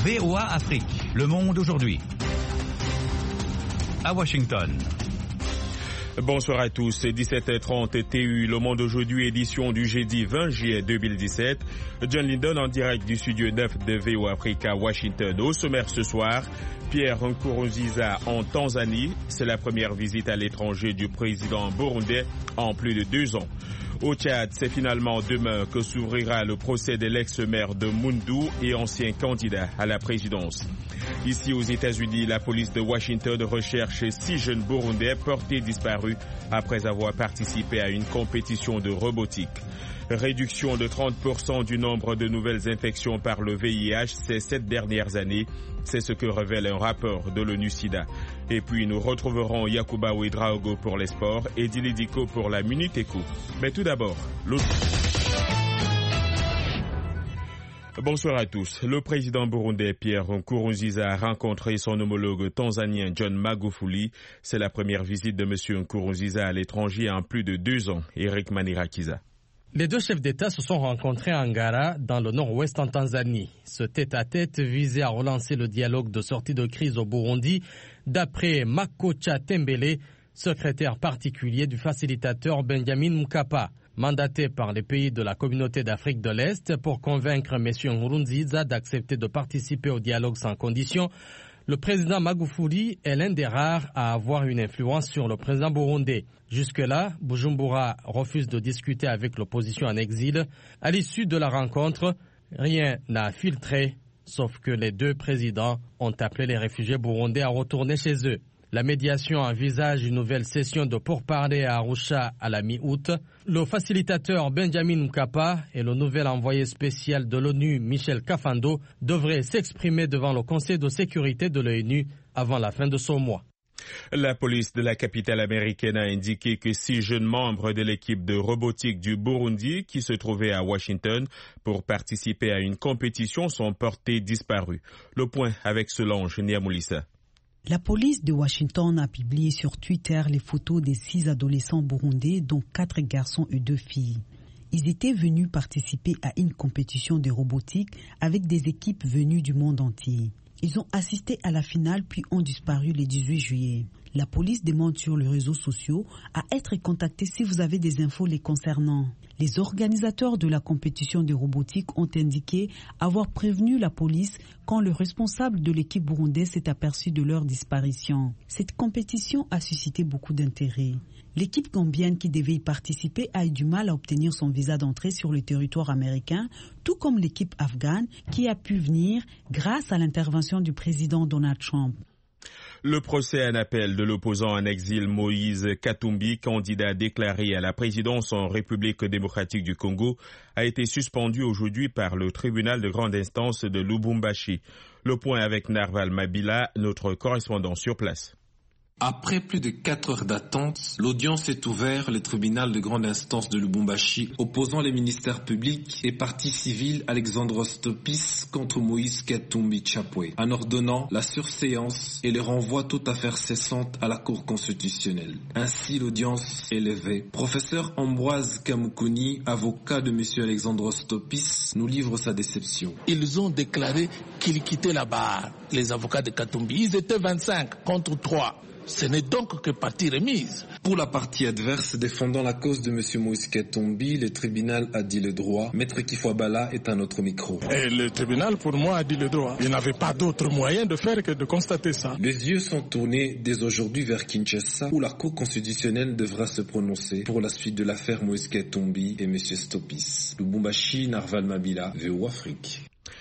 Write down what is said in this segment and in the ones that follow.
VOA Afrique, le monde aujourd'hui. À Washington. Bonsoir à tous, 17h30 TU, le monde aujourd'hui, édition du jeudi 20 juillet 2017. John Lindon en direct du studio 9 de VOA Afrique à Washington. Au sommaire ce soir, Pierre Nkurunziza en Tanzanie. C'est la première visite à l'étranger du président burundais en plus de 2 ans. Au Tchad, c'est finalement demain que s'ouvrira le procès de l'ex-maire de Moundou et ancien candidat à la présidence. Ici aux États-Unis, la police de Washington recherche 6 jeunes burundais portés disparus après avoir participé à une compétition de robotique. Réduction de 30% du nombre de nouvelles infections par le VIH ces 7 dernières années. C'est ce que révèle un rapport de l'ONU-SIDA. Et puis nous retrouverons Yacouba Ouedraogo pour les sports et Dili Diko pour la Minute Éco. Mais tout d'abord, Bonsoir à tous. Le président burundais Pierre Nkurunziza a rencontré son homologue tanzanien John Magufuli. C'est la première visite de M. Nkurunziza à l'étranger en plus de 2 ans. Eric Manirakiza. Les 2 chefs d'État se sont rencontrés à Ngara, dans le nord-ouest en Tanzanie. Ce tête-à-tête visait à relancer le dialogue de sortie de crise au Burundi, d'après Makocha Tembele, secrétaire particulier du facilitateur Benjamin Mkapa, mandaté par les pays de la communauté d'Afrique de l'Est pour convaincre M. Nkurunziza d'accepter de participer au dialogue sans condition. Le président Magufuli est l'un des rares à avoir une influence sur le président burundais. Jusque-là, Bujumbura refuse de discuter avec l'opposition en exil. À l'issue de la rencontre, rien n'a filtré, sauf que les 2 présidents ont appelé les réfugiés burundais à retourner chez eux. La médiation envisage une nouvelle session de pourparlers à Arusha à la mi-août. Le facilitateur Benjamin Mkapa et le nouvel envoyé spécial de l'ONU Michel Kafando devraient s'exprimer devant le Conseil de sécurité de l'ONU avant la fin de ce mois. La police de la capitale américaine a indiqué que 6 jeunes membres de l'équipe de robotique du Burundi qui se trouvaient à Washington pour participer à une compétition sont portés disparus. Le point avec Solange Niamoulissa. La police de Washington a publié sur Twitter les photos des 6 adolescents burundais, dont 4 garçons et 2 filles. Ils étaient venus participer à une compétition de robotique avec des équipes venues du monde entier. Ils ont assisté à la finale puis ont disparu le 18 juillet. La police demande sur les réseaux sociaux à être contactée si vous avez des infos les concernant. Les organisateurs de la compétition de robotique ont indiqué avoir prévenu la police quand le responsable de l'équipe burundaise s'est aperçu de leur disparition. Cette compétition a suscité beaucoup d'intérêt. L'équipe gambienne qui devait y participer a eu du mal à obtenir son visa d'entrée sur le territoire américain, tout comme l'équipe afghane qui a pu venir grâce à l'intervention du président Donald Trump. Le procès en appel de l'opposant en exil Moïse Katumbi, candidat déclaré à la présidence en République démocratique du Congo, a été suspendu aujourd'hui par le tribunal de grande instance de Lubumbashi. Le point avec Narval Mabila, notre correspondant sur place. Après plus de 4 heures d'attente, l'audience est ouverte. Le tribunal de grande instance de Lubumbashi, opposant les ministères publics et partie civile Alexandros Topis contre Moïse Katumbi Chapwe, en ordonnant la surséance et le renvoi toute affaire cessante à la Cour constitutionnelle. Ainsi, l'audience est levée. Professeur Ambroise Kamukuni, avocat de M. Alexandros Topis, nous livre sa déception. Ils ont déclaré qu'ils quittaient la barre, les avocats de Katumbi. Ils étaient 25 contre 3. Ce n'est donc que partie remise. Pour la partie adverse défendant la cause de M. Moïse Katumbi, le tribunal a dit le droit. Maître Kifwabala est à notre micro. Et le tribunal, pour moi, a dit le droit. Il n'avait pas d'autre moyen de faire que de constater ça. Les yeux sont tournés dès aujourd'hui vers Kinshasa, où la Cour constitutionnelle devra se prononcer pour la suite de l'affaire Moïse Katumbi et M. Stopis. Lubumbashi, Narval Mabila, VOA Afrique.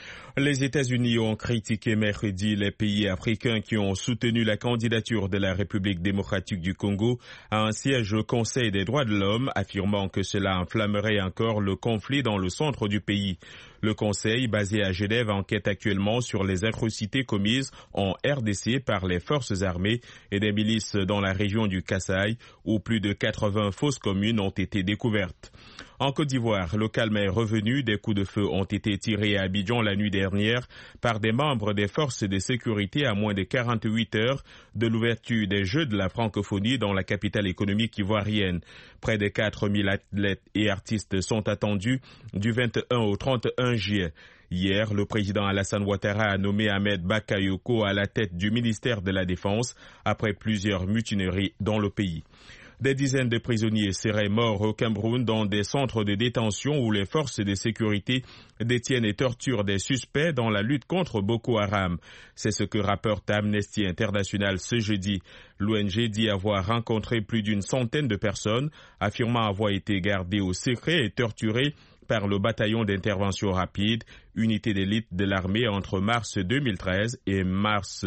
Les États-Unis ont critiqué mercredi les pays africains qui ont soutenu la candidature de la République démocratique du Congo à un siège au Conseil des droits de l'homme, affirmant que cela enflammerait encore le conflit dans le centre du pays. Le Conseil, basé à Genève, enquête actuellement sur les atrocités commises en RDC par les forces armées et des milices dans la région du Kasaï, où plus de 80 fosses communes ont été découvertes. En Côte d'Ivoire, le calme est revenu. Des coups de feu ont été tirés à Abidjan la nuit dernière par des membres des forces de sécurité à moins de 48 heures de l'ouverture des Jeux de la francophonie dans la capitale économique ivoirienne. Près de 4000 athlètes et artistes sont attendus du 21 au 31 juillet. Hier, le président Alassane Ouattara a nommé Ahmed Bakayoko à la tête du ministère de la Défense après plusieurs mutineries dans le pays. Des dizaines de prisonniers seraient morts au Cameroun dans des centres de détention où les forces de sécurité détiennent et torturent des suspects dans la lutte contre Boko Haram. C'est ce que rapporte Amnesty International ce jeudi. L'ONG dit avoir rencontré plus d'une centaine de personnes, affirmant avoir été gardées au secret et torturées par le bataillon d'intervention rapide, unité d'élite de l'armée entre mars 2013 et mars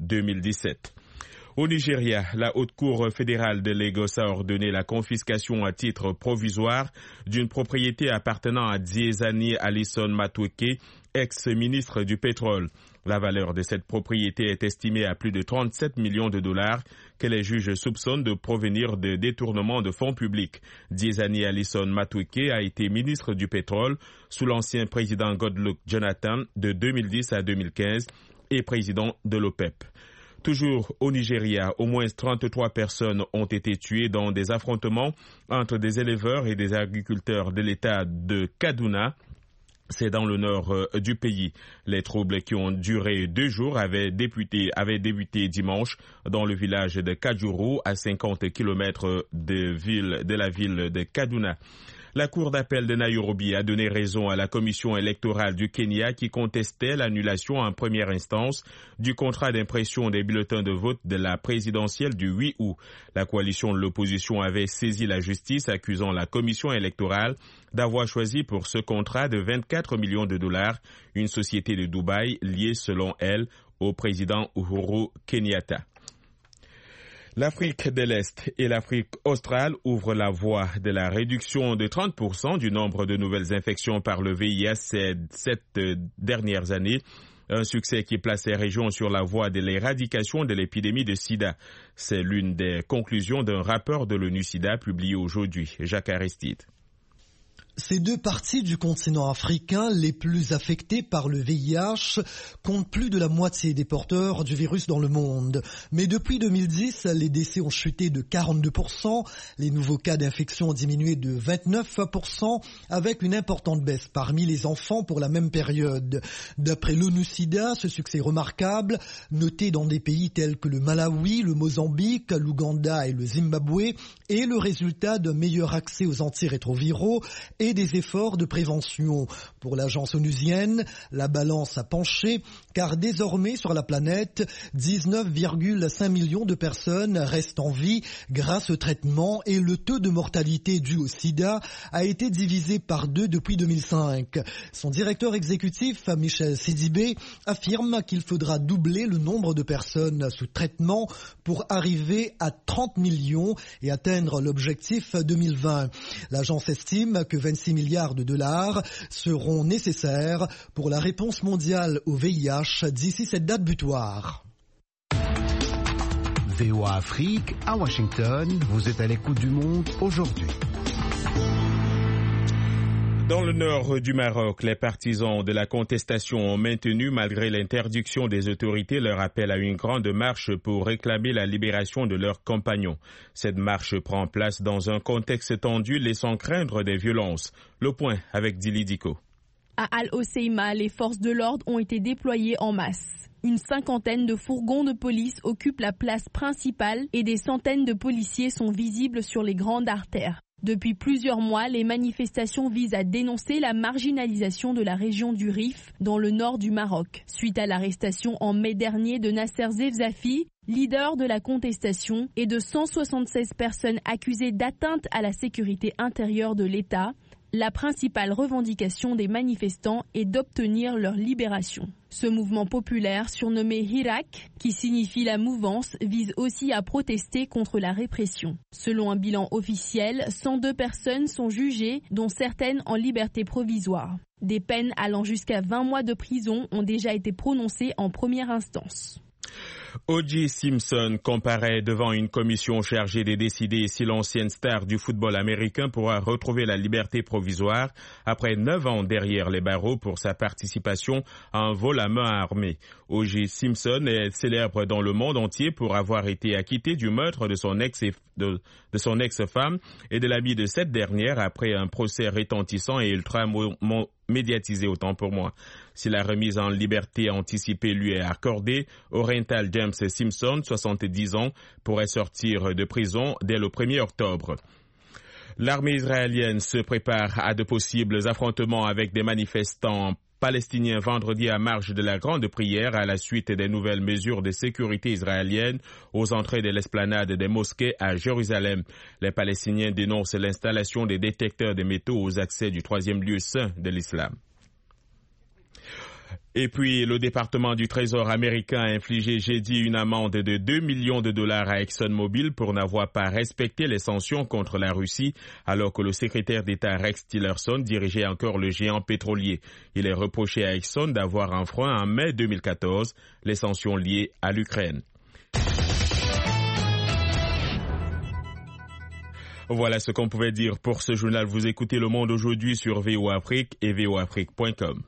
2017. Au Nigeria, la Haute Cour fédérale de Lagos a ordonné la confiscation à titre provisoire d'une propriété appartenant à Diezani Alison Madueke, ex-ministre du pétrole. La valeur de cette propriété est estimée à plus de 37 millions de dollars que les juges soupçonnent de provenir de détournement de fonds publics. Diezani Alison Madueke a été ministre du pétrole sous l'ancien président Goodluck Jonathan de 2010 à 2015 et président de l'OPEP. Toujours au Nigeria, au moins 33 personnes ont été tuées dans des affrontements entre des éleveurs et des agriculteurs de l'État de Kaduna. C'est dans le nord du pays. Les troubles qui ont duré 2 jours avaient débuté dimanche dans le village de Kajuru, à 50 km de la ville de Kaduna. La Cour d'appel de Nairobi a donné raison à la commission électorale du Kenya qui contestait l'annulation en première instance du contrat d'impression des bulletins de vote de la présidentielle du 8 août. La coalition de l'opposition avait saisi la justice accusant la commission électorale d'avoir choisi pour ce contrat de 24 millions de dollars une société de Dubaï liée selon elle au président Uhuru Kenyatta. L'Afrique de l'Est et l'Afrique australe ouvrent la voie de la réduction de 30% du nombre de nouvelles infections par le VIH ces 7 dernières années. Un succès qui place ces régions sur la voie de l'éradication de l'épidémie de sida. C'est l'une des conclusions d'un rapport de l'ONU-SIDA publié aujourd'hui. Jacques Aristide. Ces 2 parties du continent africain les plus affectées par le VIH comptent plus de la moitié des porteurs du virus dans le monde. Mais depuis 2010, les décès ont chuté de 42%, les nouveaux cas d'infection ont diminué de 29%, avec une importante baisse parmi les enfants pour la même période. D'après l'ONU-SIDA, ce succès remarquable, noté dans des pays tels que le Malawi, le Mozambique, l'Ouganda et le Zimbabwe, est le résultat d'un meilleur accès aux antirétroviraux et des efforts de prévention. Pour l'agence onusienne, la balance a penché car désormais sur la planète, 19,5 millions de personnes restent en vie grâce au traitement et le taux de mortalité dû au sida a été divisé par 2 depuis 2005. Son directeur exécutif, Michel Sidibé, affirme qu'il faudra doubler le nombre de personnes sous traitement pour arriver à 30 millions et atteindre l'objectif 2020. L'agence estime que 26 milliards de dollars seront nécessaires pour la réponse mondiale au VIH d'ici cette date butoir. VOA Afrique, à Washington, vous êtes à l'écoute du monde aujourd'hui. Dans le nord du Maroc, les partisans de la contestation ont maintenu, malgré l'interdiction des autorités, leur appel à une grande marche pour réclamer la libération de leurs compagnons. Cette marche prend place dans un contexte tendu, laissant craindre des violences. Le point avec Dili Diko. À Al-Hoceima, les forces de l'ordre ont été déployées en masse. Une cinquantaine de fourgons de police occupent la place principale et des centaines de policiers sont visibles sur les grandes artères. Depuis plusieurs mois, les manifestations visent à dénoncer la marginalisation de la région du Rif, dans le nord du Maroc. Suite à l'arrestation en mai dernier de Nasser Zefzafi, leader de la contestation, et de 176 personnes accusées d'atteinte à la sécurité intérieure de l'État, la principale revendication des manifestants est d'obtenir leur libération. Ce mouvement populaire, surnommé Hirak, qui signifie la mouvance, vise aussi à protester contre la répression. Selon un bilan officiel, 102 personnes sont jugées, dont certaines en liberté provisoire. Des peines allant jusqu'à 20 mois de prison ont déjà été prononcées en première instance. O.J. Simpson comparaît devant une commission chargée de décider si l'ancienne star du football américain pourra retrouver la liberté provisoire après 9 ans derrière les barreaux pour sa participation à un vol à main armée. O.J. Simpson est célèbre dans le monde entier pour avoir été acquitté du meurtre de son ex-femme et de l'ami de cette dernière après un procès retentissant et ultra médiatisé, autant pour moi. Si la remise en liberté anticipée lui est accordée, Oriental James Simpson, 70 ans, pourrait sortir de prison dès le 1er octobre. L'armée israélienne se prépare à de possibles affrontements avec des manifestants palestiniens vendredi à marge de la grande prière à la suite des nouvelles mesures de sécurité israéliennes aux entrées de l'esplanade des mosquées à Jérusalem. Les Palestiniens dénoncent l'installation des détecteurs de métaux aux accès du 3e lieu saint de l'islam. Et puis, le département du Trésor américain a infligé jeudi une amende de $2 millions à ExxonMobil pour n'avoir pas respecté les sanctions contre la Russie, alors que le secrétaire d'État Rex Tillerson dirigeait encore le géant pétrolier. Il est reproché à Exxon d'avoir enfreint en mai 2014 les sanctions liées à l'Ukraine. Voilà ce qu'on pouvait dire pour ce journal. Vous écoutez Le Monde aujourd'hui sur VOA Afrique et voafrique.com.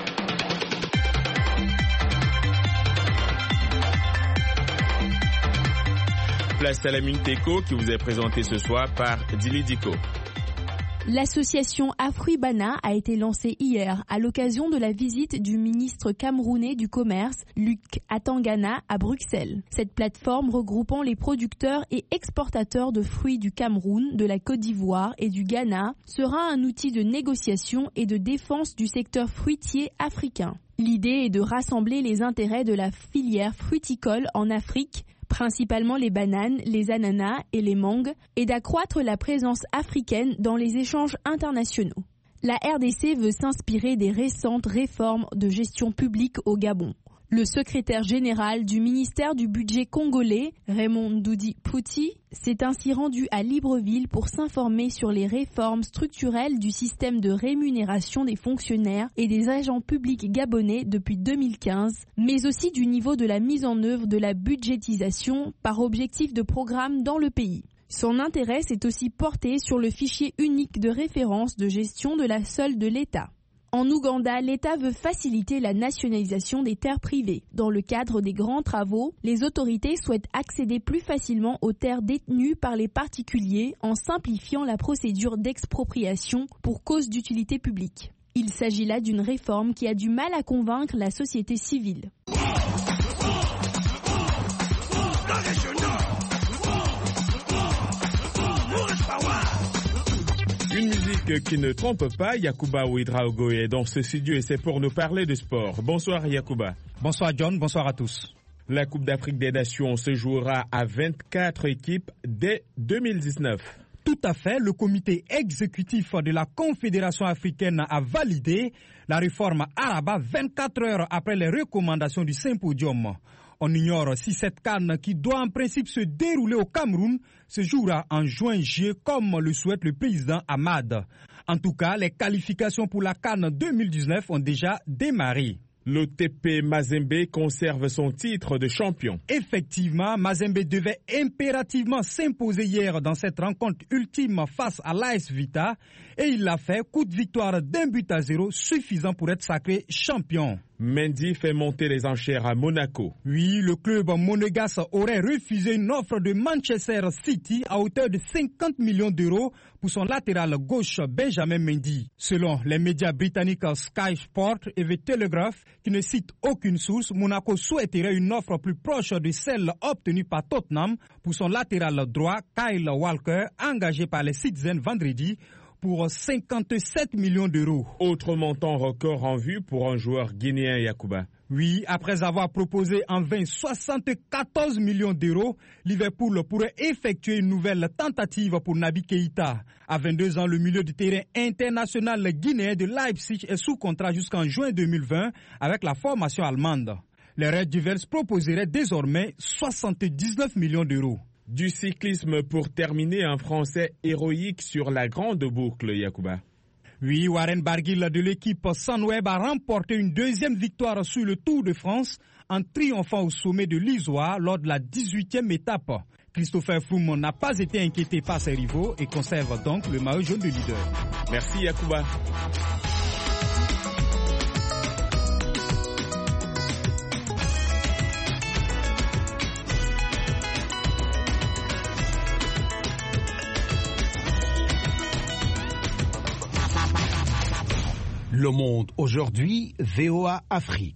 Place à la Minute Éco qui vous est présentée ce soir par Dili Diko. L'association Afribana a été lancée hier à l'occasion de la visite du ministre camerounais du Commerce, Luc Atangana, à Bruxelles. Cette plateforme regroupant les producteurs et exportateurs de fruits du Cameroun, de la Côte d'Ivoire et du Ghana sera un outil de négociation et de défense du secteur fruitier africain. L'idée est de rassembler les intérêts de la filière fruticole en Afrique, principalement les bananes, les ananas et les mangues, et d'accroître la présence africaine dans les échanges internationaux. La RDC veut s'inspirer des récentes réformes de gestion publique au Gabon. Le secrétaire général du ministère du budget congolais, Raymond Doudi Pouti, s'est ainsi rendu à Libreville pour s'informer sur les réformes structurelles du système de rémunération des fonctionnaires et des agents publics gabonais depuis 2015, mais aussi du niveau de la mise en œuvre de la budgétisation par objectif de programme dans le pays. Son intérêt s'est aussi porté sur le fichier unique de référence de gestion de la solde de l'État. En Ouganda, l'État veut faciliter la nationalisation des terres privées. Dans le cadre des grands travaux, les autorités souhaitent accéder plus facilement aux terres détenues par les particuliers en simplifiant la procédure d'expropriation pour cause d'utilité publique. Il s'agit là d'une réforme qui a du mal à convaincre la société civile. Une musique qui ne trompe pas, Yacouba Ouedraogo est dans ce studio et c'est pour nous parler de sport. Bonsoir Yacouba. Bonsoir John, bonsoir à tous. La Coupe d'Afrique des Nations se jouera à 24 équipes dès 2019. Tout à fait, le comité exécutif de la Confédération africaine a validé la réforme Araba 24 heures après les recommandations du Symposium. On ignore si cette CAN, qui doit en principe se dérouler au Cameroun, se jouera en juin-juillet comme le souhaite le président Ahmad. En tout cas, les qualifications pour la CAN 2019 ont déjà démarré. L'OTP Mazembe conserve son titre de champion. Effectivement, Mazembe devait impérativement s'imposer hier dans cette rencontre ultime face à l'AS Vita et il l'a fait, coup de victoire d'1-0 suffisant pour être sacré champion. Mendy fait monter les enchères à Monaco. Oui, le club monégasque aurait refusé une offre de Manchester City à hauteur de 50 millions d'euros pour son latéral gauche Benjamin Mendy. Selon les médias britanniques Sky Sport et The Telegraph, qui ne citent aucune source, Monaco souhaiterait une offre plus proche de celle obtenue par Tottenham pour son latéral droit Kyle Walker, engagé par les Citizens vendredi, pour 57 millions d'euros. Autre montant record en vue pour un joueur guinéen, Yacouba. Oui, après avoir proposé en vain 74 millions d'euros, Liverpool pourrait effectuer une nouvelle tentative pour Naby Keïta. À 22 ans, le milieu du terrain international guinéen de Leipzig est sous contrat jusqu'en juin 2020 avec la formation allemande. Les Red Devils proposeraient désormais 79 millions d'euros. Du cyclisme pour terminer, un Français héroïque sur la grande boucle, Yacouba. Oui, Warren Barguil de l'équipe Sunweb a remporté une deuxième victoire sur le Tour de France en triomphant au sommet de l'Izoire lors de la 18e étape. Christopher Froome n'a pas été inquiété par ses rivaux et conserve donc le maillot jaune de leader. Merci Yacouba. Le Monde aujourd'hui, VOA Afrique.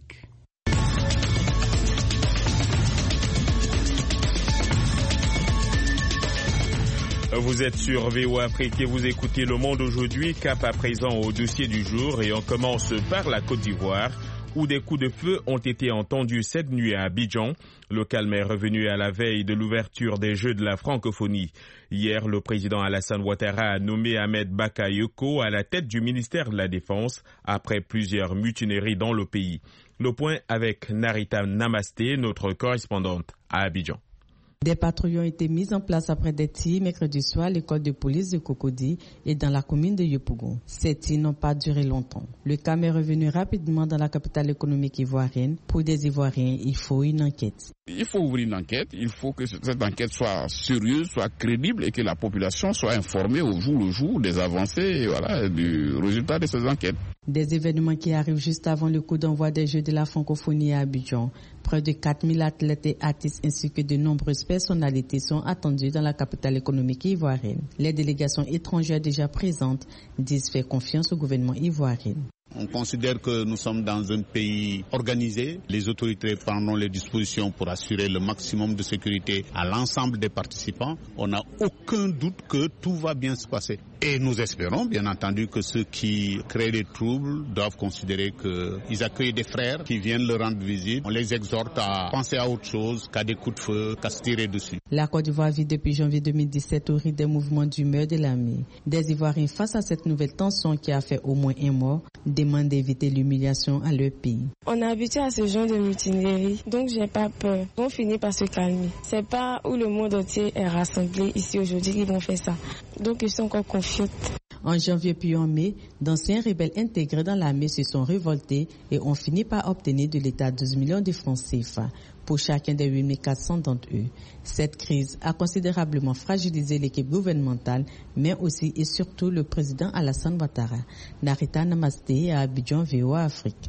Vous êtes sur VOA Afrique et vous écoutez Le Monde aujourd'hui, cap à présent au dossier du jour, et on commence par la Côte d'Ivoire où des coups de feu ont été entendus cette nuit à Abidjan. Le calme est revenu à la veille de l'ouverture des Jeux de la francophonie. Hier, le président Alassane Ouattara a nommé Ahmed Bakayoko à la tête du ministère de la Défense après plusieurs mutineries dans le pays. Le point avec Narita Namasté, notre correspondante à Abidjan. Des patrouilles ont été mises en place après des tirs mercredi soir à l'école de police de Cocody et dans la commune de Yopougon. Ces tirs n'ont pas duré longtemps. Le calme est revenu rapidement dans la capitale économique ivoirienne. Pour des Ivoiriens, il faut une enquête. Il faut ouvrir une enquête, il faut que cette enquête soit sérieuse, soit crédible et que la population soit informée au jour le jour des avancées et du résultat de ces enquêtes. Des événements qui arrivent juste avant le coup d'envoi des Jeux de la francophonie à Abidjan. Près de 4000 athlètes et artistes ainsi que de nombreuses personnalités sont attendues dans la capitale économique ivoirienne. Les délégations étrangères déjà présentes disent faire confiance au gouvernement ivoirien. On considère que nous sommes dans un pays organisé. Les autorités prendront les dispositions pour assurer le maximum de sécurité à l'ensemble des participants. On n'a aucun doute que tout va bien se passer. Et nous espérons, bien entendu, que ceux qui créent des troubles doivent considérer qu'ils accueillent des frères qui viennent leur rendre visite. On les exhorte à penser à autre chose qu'à des coups de feu, qu'à se tirer dessus. La Côte d'Ivoire vit depuis janvier 2017 au rythme des mouvements d'humeur de l'armée. Des Ivoiriens, face à cette nouvelle tension qui a fait au moins un mort, demandent d'éviter l'humiliation à leur pays. On est habitué à ce genre de mutinerie, donc j'ai pas peur. Ils vont finir par se calmer. C'est pas où le monde entier est rassemblé ici aujourd'hui qu'ils vont faire ça. Donc ils sont encore confiants. En janvier puis en mai, d'anciens rebelles intégrés dans l'armée se sont révoltés et ont fini par obtenir de l'État 12 millions de francs CFA pour chacun des 8400 d'entre eux. Cette crise a considérablement fragilisé l'équipe gouvernementale, mais aussi et surtout le président Alassane Ouattara. Narita Namasté à Abidjan, VOA Afrique.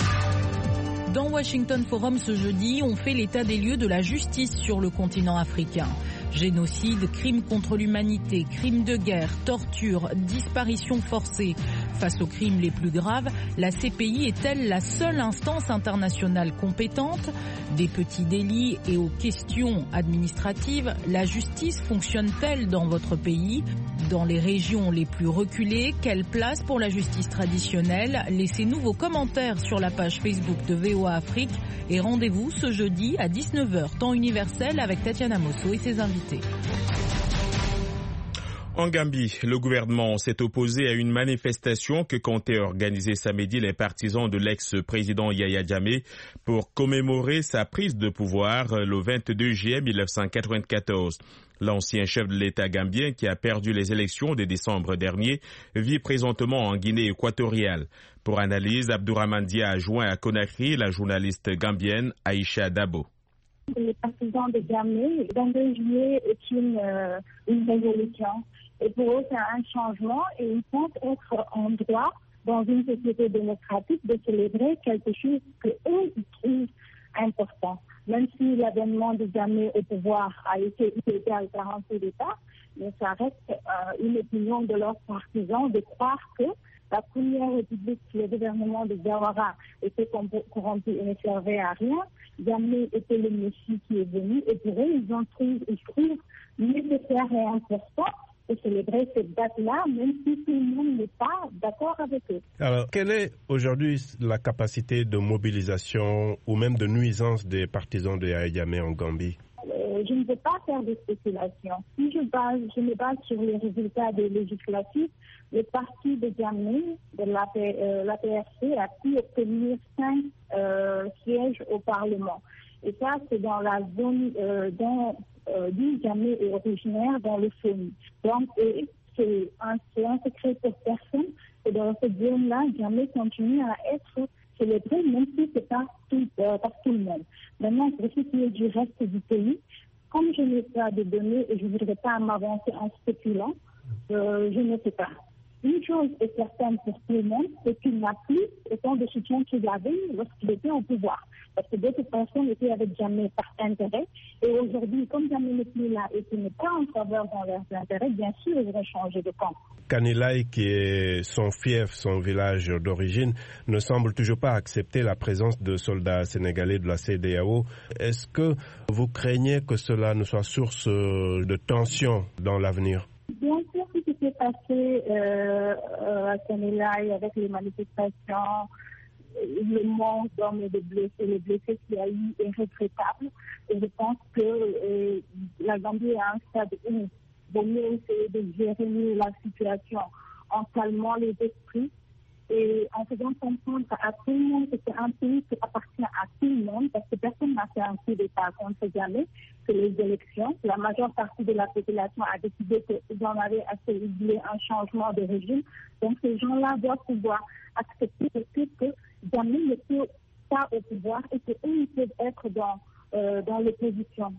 Dans Washington Forum ce jeudi, on fait l'état des lieux de la justice sur le continent africain. Génocide, crimes contre l'humanité, crimes de guerre, torture, disparitions forcées. Face aux crimes les plus graves, la CPI est-elle la seule instance internationale compétente? Des petits délits et aux questions administratives, la justice fonctionne-t-elle dans votre pays? Dans les régions les plus reculées, quelle place pour la justice traditionnelle? Laissez-nous vos commentaires sur la page Facebook de VOA Afrique et rendez-vous ce jeudi à 19h, temps universel, avec Tatiana Mosso et ses invités. En Gambie, le gouvernement s'est opposé à une manifestation que comptaient organiser samedi les partisans de l'ex-président Yaya Jammeh pour commémorer sa prise de pouvoir le 22 juillet 1994. L'ancien chef de l'État gambien, qui a perdu les élections de décembre dernier, vit présentement en Guinée équatoriale. Pour analyse, Abdourahmane Dia a joint à Conakry la journaliste gambienne Aïcha Dabo. Les partisans de Jammeh, le 22 juillet est une révolution. Et pour eux, c'est un changement et ils pensent être en droit, dans une société démocratique, de célébrer quelque chose qu'eux trouvent important. Même si l'avènement de Jammeh au pouvoir a été illégal par un coup d'État, mais ça reste une opinion de leurs partisans de croire que la première république, le gouvernement de Jawara était corrompu et ne servait à rien. Jammeh était le messie qui est venu et pour eux, ils trouvent nécessaire et important de célébrer cette date-là, même si tout le monde n'est pas d'accord avec eux. Alors, quelle est aujourd'hui la capacité de mobilisation ou même de nuisance des partisans de Yaya Jammeh en Gambie? Je ne veux pas faire de spéculation. Si je me base sur les résultats des législatives, le parti de Jammeh, de l'APRC, a pu obtenir 5 sièges au Parlement. Et ça, c'est dans la zone d'où Jammeh est originaire, dans le FONI. Donc, c'est un secret pour personne Et dans cette zone-là, Jammeh continue à être célébré, même si ce n'est pas par tout le monde. Maintenant, pour ce qui est du reste du pays, comme je n'ai pas de données et je ne voudrais pas m'avancer en spéculant, je ne sais pas. Une chose est certaine pour tout le monde, c'est qu'il n'a plus autant de soutien qu'il avait lorsqu'il était au pouvoir. Parce que d'autres personnes étaient avec Jammeh par intérêt. Et aujourd'hui, comme Jammeh n'est plus là et qu'il n'est pas en faveur dans leurs intérêts, bien sûr, ils vont changer de camp. Kanilai, qui est son fief, son village d'origine, ne semble toujours pas accepter la présence de soldats sénégalais de la CEDEAO. Est-ce que vous craignez que cela ne soit source de tension dans l'avenir? Bien sûr, ce qui s'est passé à Kanilai avec les manifestations, le manque d'hommes et de blessés, les blessés qu'il y a eu est regrettable. Et je pense que la Gambie est à un stade où il vaut mieux essayer de gérer mieux la situation en calmant les esprits et en faisant comprendre à tout le monde que c'est un pays qui appartient à tout le monde, parce que personne n'a fait un coup d'État contre Jammeh, que les élections. La majeure partie de la population a décidé qu'ils en avaient assez, ils voulaient un changement de régime. Donc ces gens-là doivent pouvoir accepter le fait que Jammeh ne peut pas au pouvoir et qu'eux, ils peuvent être dans l'opposition.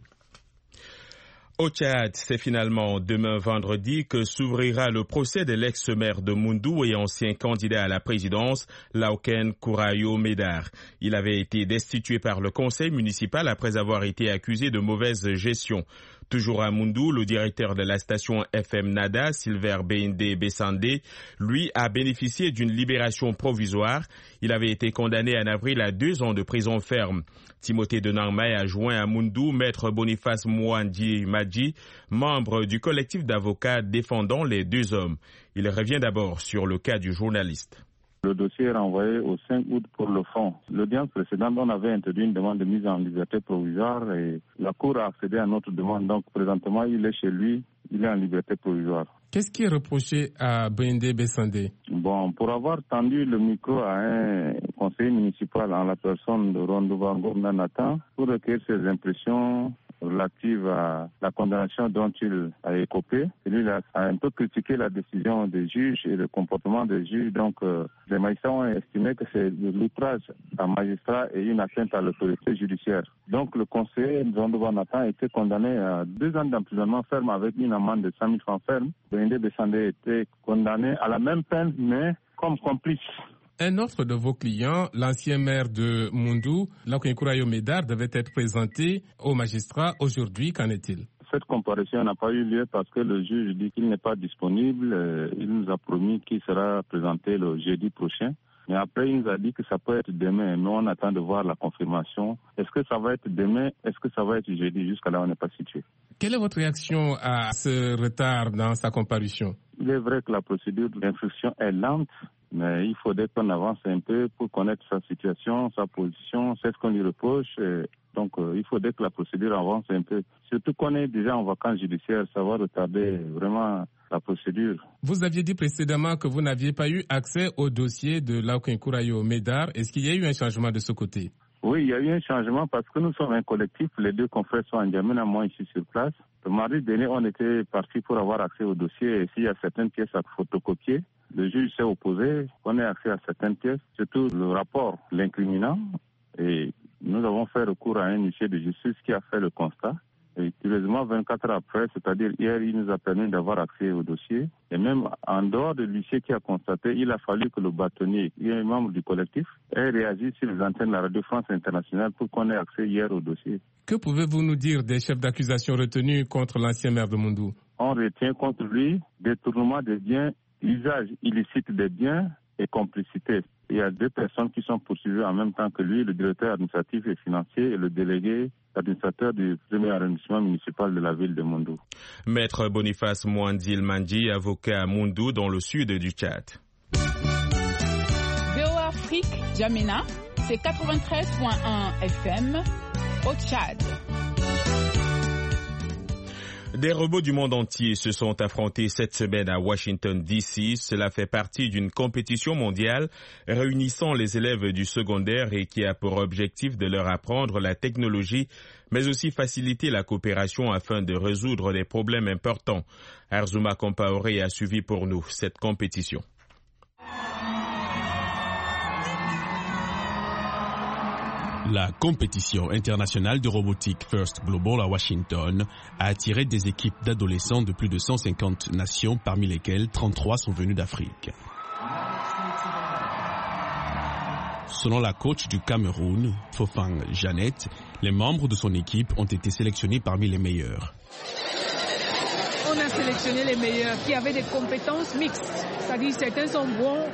Au Tchad, c'est finalement demain vendredi que s'ouvrira le procès de l'ex-maire de Moundou et ancien candidat à la présidence, Laoken Kourayo Médar. Il avait été destitué par le conseil municipal après avoir été accusé de mauvaise gestion. Toujours à Moundou, le directeur de la station FM Nada, Silver Beinde Bessandé, lui a bénéficié d'une libération provisoire. Il avait été condamné en avril à 2 ans de prison ferme. Timothée de Nangmay a joint à Moundou Maître Boniface Mouandi Madji, membre du collectif d'avocats défendant les 2 hommes. Il revient d'abord sur le cas du journaliste. Le dossier est renvoyé au 5 août pour le fond. L'audience précédente, on avait introduit une demande de mise en liberté provisoire et la Cour a accédé à notre demande. Donc, présentement, il est chez lui, il est en liberté provisoire. Qu'est-ce qui est reproché à Beinde Bessandé? Bon, pour avoir tendu le micro à un conseiller municipal en la personne de Rondouvango Nanatan pour recueillir ses impressions relative à la condamnation dont il a écopé. Lui a un peu critiqué la décision des juges et le comportement des juges. Donc, les magistrats ont estimé que c'est de l'outrage à magistrat et une atteinte à l'autorité judiciaire. Donc, le conseiller Zondoba Nathan a été condamné à 2 ans d'emprisonnement ferme avec une amende de 100 000 francs ferme. Beinde Bessandé a été condamné à la même peine, mais comme complice. Un autre de vos clients, l'ancien maire de Moundou, Laoken Kourayo Médar, devait être présenté au magistrat aujourd'hui. Qu'en est-il? Cette comparution n'a pas eu lieu parce que le juge dit qu'il n'est pas disponible. Il nous a promis qu'il sera présenté le jeudi prochain. Mais après, il nous a dit que ça peut être demain. Nous, on attend de voir la confirmation. Est-ce que ça va être demain? Est-ce que ça va être jeudi? Jusqu'à là, on n'est pas situé. Quelle est votre réaction à ce retard dans sa comparution? Il est vrai que la procédure d'instruction est lente. Mais il faudrait qu'on avance un peu pour connaître sa situation, sa position, c'est ce qu'on lui reproche. Donc, il faudrait que la procédure avance un peu. Surtout qu'on est déjà en vacances judiciaires, ça va retarder vraiment la procédure. Vous aviez dit précédemment que vous n'aviez pas eu accès au dossier de Laoken Kourayo Médar. Est-ce qu'il y a eu un changement de ce côté? Oui, il y a eu un changement parce que nous sommes un collectif. Les 2 confrères sont en N'Djamena, moi ici sur place. Le mardi dernier, on était parti pour avoir accès au dossier. Et s'il y a certaines pièces à photocopier, le juge s'est opposé, on ait accès à certaines pièces, surtout le rapport l'incriminant. Et nous avons fait recours à un huissier de justice qui a fait le constat. Et curieusement, 24 heures après, c'est-à-dire hier, il nous a permis d'avoir accès au dossier. Et même en dehors de l'huissier qui a constaté, il a fallu que le bâtonnier, qui est membre du collectif, ait réagi sur les antennes de la Radio France Internationale pour qu'on ait accès hier au dossier. Que pouvez-vous nous dire des chefs d'accusation retenus contre l'ancien maire de Moundou? On retient contre lui détournement des biens, usage illicite des biens et complicité. Il y a 2 personnes qui sont poursuivies en même temps que lui, le directeur administratif et financier et le délégué administrateur du premier arrondissement municipal de la ville de Moundou. Maître Boniface Mouandi Madji, avocat à Moundou dans le sud du Tchad. VOA Afrique, N'Djamena, c'est 93.1 FM au Tchad. Des robots du monde entier se sont affrontés cette semaine à Washington, D.C. Cela fait partie d'une compétition mondiale réunissant les élèves du secondaire et qui a pour objectif de leur apprendre la technologie, mais aussi faciliter la coopération afin de résoudre des problèmes importants. Arzuma Compaoré a suivi pour nous cette compétition. La compétition internationale de robotique First Global à Washington a attiré des équipes d'adolescents de plus de 150 nations, parmi lesquelles 33 sont venus d'Afrique. Selon la coach du Cameroun, Fofang Jeannette, les membres de son équipe ont été sélectionnés parmi les meilleurs. On a sélectionné les meilleurs qui avaient des compétences mixtes. C'est-à-dire certains sont bons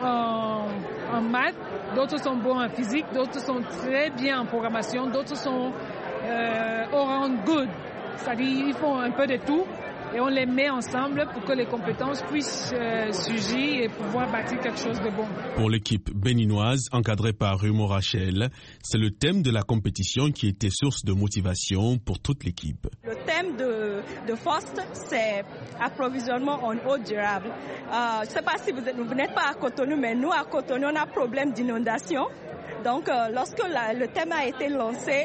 en maths, d'autres sont bons en physique, d'autres sont très bien en programmation, d'autres sont all-round good. C'est-à-dire ils font un peu de tout. Et on les met ensemble pour que les compétences puissent surgir et pouvoir bâtir quelque chose de bon. Pour l'équipe béninoise, encadrée par Rumo Rachel, c'est le thème de la compétition qui était source de motivation pour toute l'équipe. Le thème de FOST, c'est approvisionnement en eau durable. Je ne sais pas si vous n'êtes pas à Cotonou, mais nous, à Cotonou, on a un problème d'inondation. Donc, lorsque le thème a été lancé,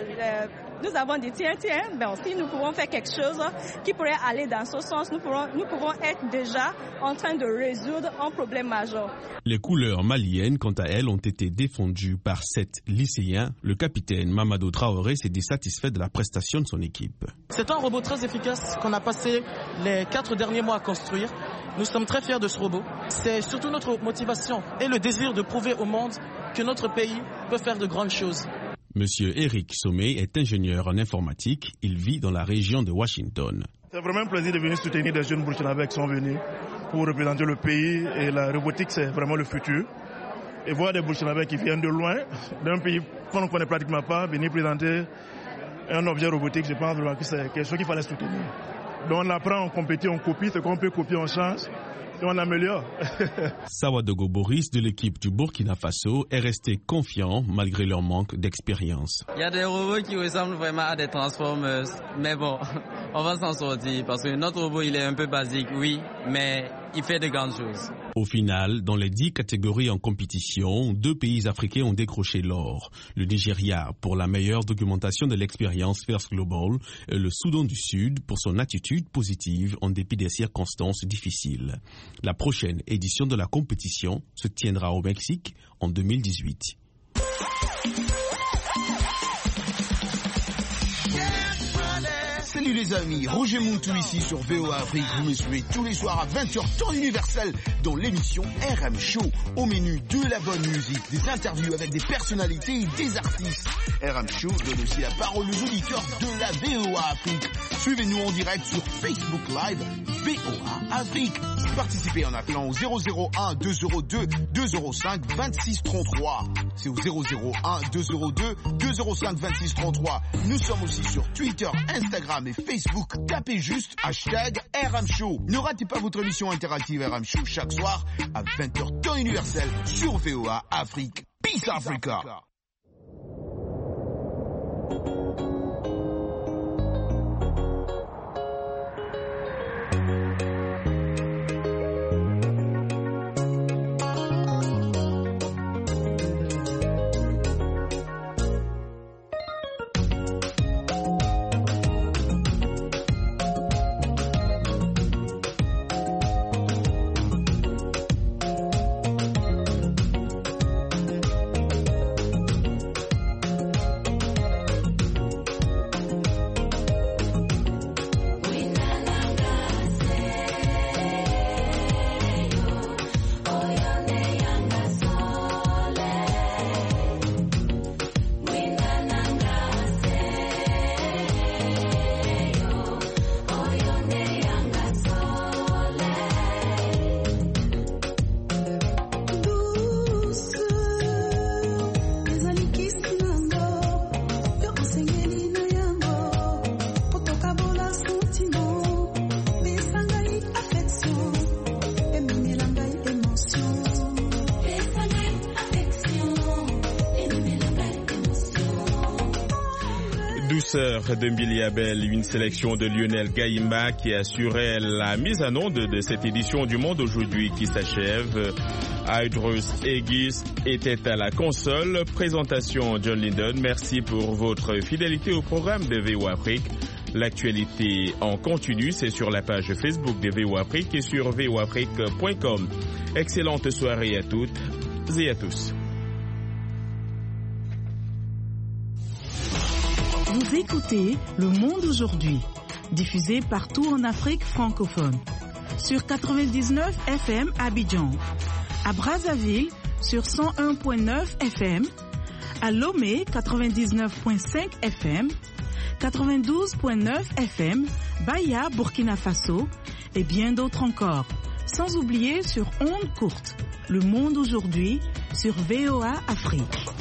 nous avons dit, tiens, si nous pouvons faire quelque chose qui pourrait aller dans ce sens, nous pouvons être déjà en train de résoudre un problème majeur. Les couleurs maliennes, quant à elles, ont été défendues par 7 lycéens. Le capitaine Mamadou Traoré s'est dit satisfait de la prestation de son équipe. C'est un robot très efficace qu'on a passé les 4 derniers mois à construire. Nous sommes très fiers de ce robot. C'est surtout notre motivation et le désir de prouver au monde que notre pays peut faire de grandes choses. Monsieur Eric Sommet est ingénieur en informatique. Il vit dans la région de Washington. C'est vraiment un plaisir de venir soutenir des jeunes burkinabés qui sont venus pour représenter le pays. Et la robotique, c'est vraiment le futur. Et voir des burkinabés qui viennent de loin, d'un pays qu'on ne connaît pratiquement pas, venir présenter un objet robotique, je pense que c'est quelque chose qu'il fallait soutenir. Donc on apprend, on compétit, on copie. Ce qu'on peut copier, on change. Et on améliore. Sawadogo Boris de l'équipe du Burkina Faso est resté confiant malgré leur manque d'expérience. Il y a des robots qui ressemblent vraiment à des Transformers, mais bon, on va s'en sortir parce que notre robot il est un peu basique, oui, mais il fait de grandes choses. Au final, dans les 10 catégories en compétition, 2 pays africains ont décroché l'or. Le Nigeria pour la meilleure documentation de l'expérience First Global et le Soudan du Sud pour son attitude positive en dépit des circonstances difficiles. La prochaine édition de la compétition se tiendra au Mexique en 2018. Salut les amis, Roger Moutou ici sur VOA Afrique. Vous me suivez tous les soirs à 20h temps universel dans l'émission RM Show. Au menu de la bonne musique, des interviews avec des personnalités et des artistes. RM Show donne aussi la parole aux auditeurs de la VOA Afrique. Suivez-nous en direct sur Facebook Live VOA Afrique. Participez en appelant au 001 202 205 26 33. C'est au 001 202 205 26 33. Nous sommes aussi sur Twitter, Instagram et Facebook. Tapez juste hashtag RM Show. Ne ratez pas votre émission interactive RM Show chaque soir à 20h temps universel sur VOA Afrique. Peace Africa. De Mbili Abel, une sélection de Lionel Gaïma qui assurait la mise en onde de cette édition du Monde aujourd'hui qui s'achève. Idrus Egis était à la console. Présentation John Linden. Merci pour votre fidélité au programme de VOA Afrique. L'actualité en continu, c'est sur la page Facebook de VOA Afrique et sur voaafrique.com. Excellente soirée à toutes et à tous. Vous écoutez Le Monde aujourd'hui, diffusé partout en Afrique francophone. Sur 99 FM à Abidjan, à Brazzaville sur 101.9 FM, à Lomé 99.5 FM, 92.9 FM, Baya, Burkina Faso et bien d'autres encore. Sans oublier sur ondes courtes, Le Monde aujourd'hui sur VOA Afrique.